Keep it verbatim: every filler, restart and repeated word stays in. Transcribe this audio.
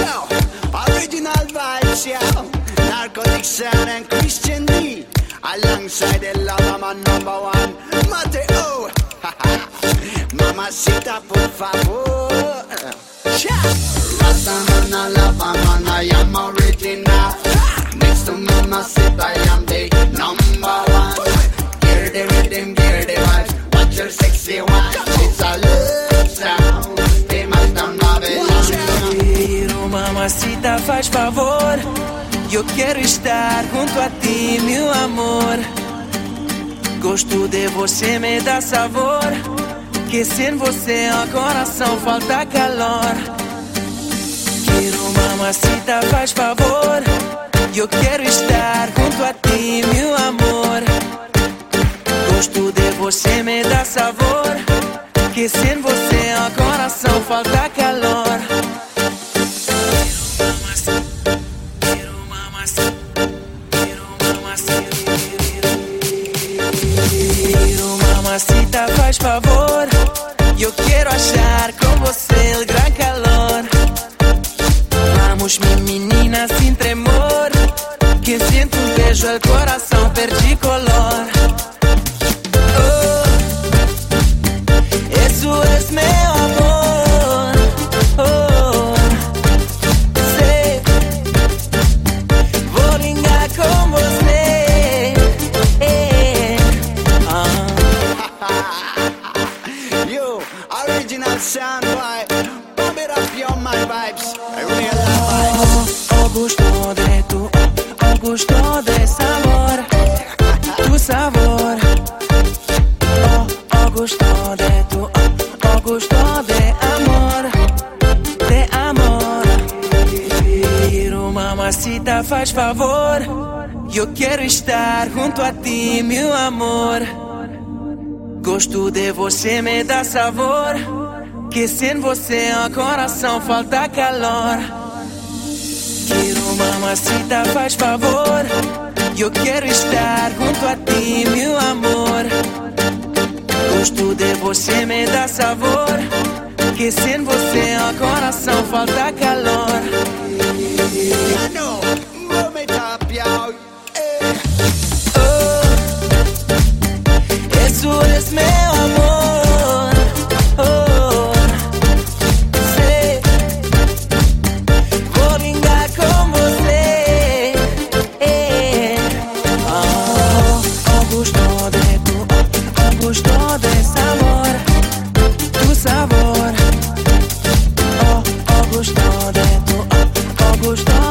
Yo, original vibes, yo. Narcotic Sound and Christian D, alongside the lava man number one, Mateo. Mamacita, por favor. Rasamana, lava man, I am original. Next to Mamacita, I am the number one. Hear the rhythm, hear the vibes. Watch your sexy one. It's a love sound. Famous down Babylon. Mamacita, faz favor. Eu quero estar junto a ti, meu amor. Gosto de você, me dá sabor. Que sem você o coração falta calor. Quero mamacita, faz favor. Eu quero estar junto a ti, meu amor. Gosto de você, me dá sabor. Que sem você o coração falta calor. Mamacita, faz favor. Eu quero achar com você o gran calor. Vamos, minha menina, sem tremor. Que sinto um beijo, o coração perde color. Oh, isso é meu amor. Oh, sei, vou ligar com você. Yo, original sound vibe. Pump it up, yo, my vibes. Real vibes. Oh, oh, gusto de tu, oh, gusto de sabor, tu sabor. Oh, oh, gusto de tu, oh, oh, gusto de amor, de amor. Quero mamacita, faz favor. Eu quero estar junto a ti, meu amor. Gosto de você, me dá sabor. Que sem você o coração falta calor. Quero mamacita, faz favor. Eu quero estar junto a ti, meu amor. Gosto de você, me dá sabor. Que sem você o coração falta calor. I know, move it up, yo. Isso é meu amor. Oh, sei, vou ligar com você. Oh, oh, gusto de tu, oh, gusto de sabor, tu sabor. Oh, oh, gusto de tu, oh, gusto